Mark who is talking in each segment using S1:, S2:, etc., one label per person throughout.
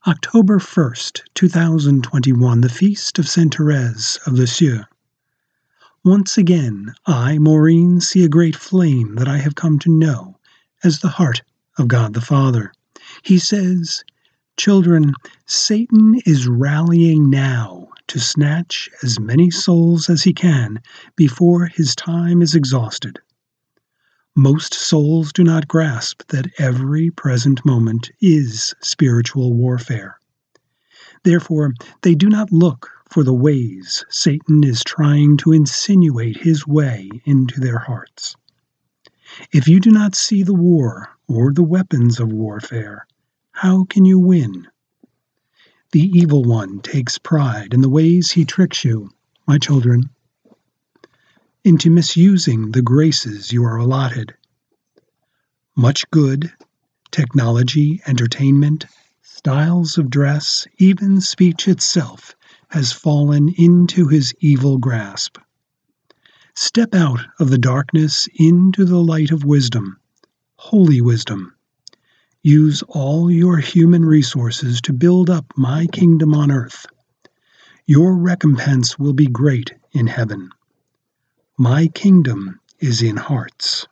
S1: October 1st, 2021, the Feast of Sainte Therese of Lisieux. Once again, I, Maureen, see a great flame that I have come to know as the heart of God the Father. He says, "Children, Satan is rallying now to snatch as many souls as he can before his time is exhausted." Most souls do not grasp that every present moment is spiritual warfare. Therefore, they do not look for the ways Satan is trying to insinuate his way into their hearts. If you do not see the war or the weapons of warfare, how can you win? The evil one takes pride in the ways he tricks you, my children, into misusing the graces you are allotted. Much good, technology, entertainment, styles of dress, even speech itself has fallen into his evil grasp. Step out of the darkness into the light of wisdom, holy wisdom. Use all your human resources to build up my kingdom on earth. Your recompense will be great in heaven. My kingdom is in hearts.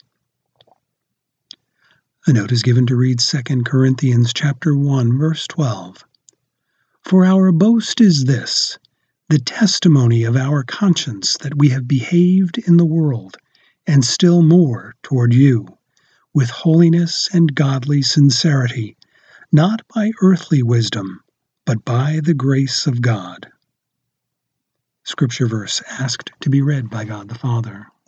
S1: A note is given to read 2 Corinthians chapter 1, verse 12. For our boast is this, the testimony of our conscience that we have behaved in the world, and still more toward you, with holiness and godly sincerity, not by earthly wisdom, but by the grace of God. Scripture verse asked to be read by God the Father.